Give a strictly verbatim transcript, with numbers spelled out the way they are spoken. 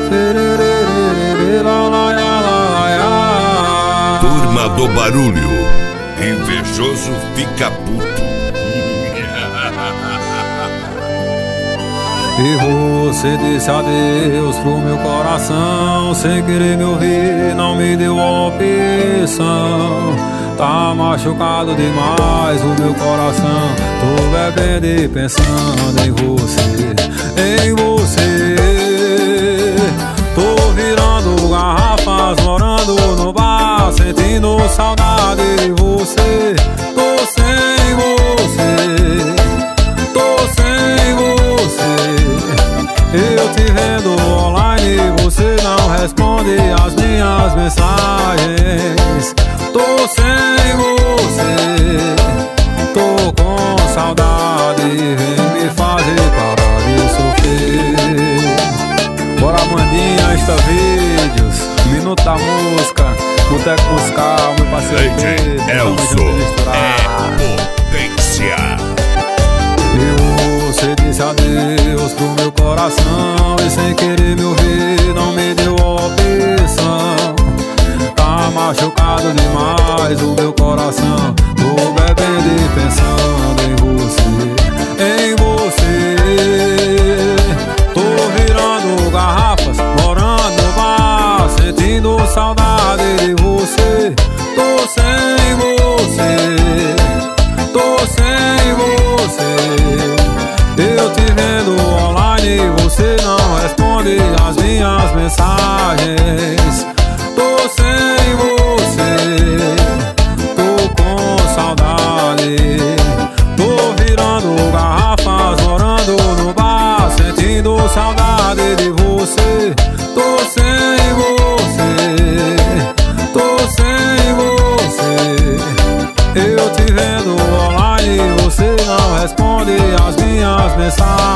Turma do barulho, invejoso fica puto. E você disse adeus pro meu coração, sem querer me ouvir, não me deu opção. Tá machucado demais o meu coração, tô bebendo e pensando em você, em você. Tô virando garrafas, morando no bar, sentindo saudade de você. Tô sem você, tô sem você. Eu te vendo online, você não responde as minhas mensagens. Tô sem você, tô com saudade, vem me fazer parar de sofrer. Bora Mandinha, Insta Vídeos, Minuto da Música, Boteco Musical, meu parceiro D J Elzo é potência. Você disse adeus pro meu coração e sem querer me ouvir, não me deu opção. Tá machucado demais o meu coração, tô bebendo e pensando em você, em você. Tô virando garrafas, morando no bar, sentindo saudade de você. Tô sem você, tô sem você. Eu te vendo online, você não responde as minhas mensagens. Tô sem você, tô com saudade. Tô virando garrafas, morando no bar, sentindo saudade de você. Tô sem você, tô sem você. Eu te vendo online, você não responde as minhas mensagens.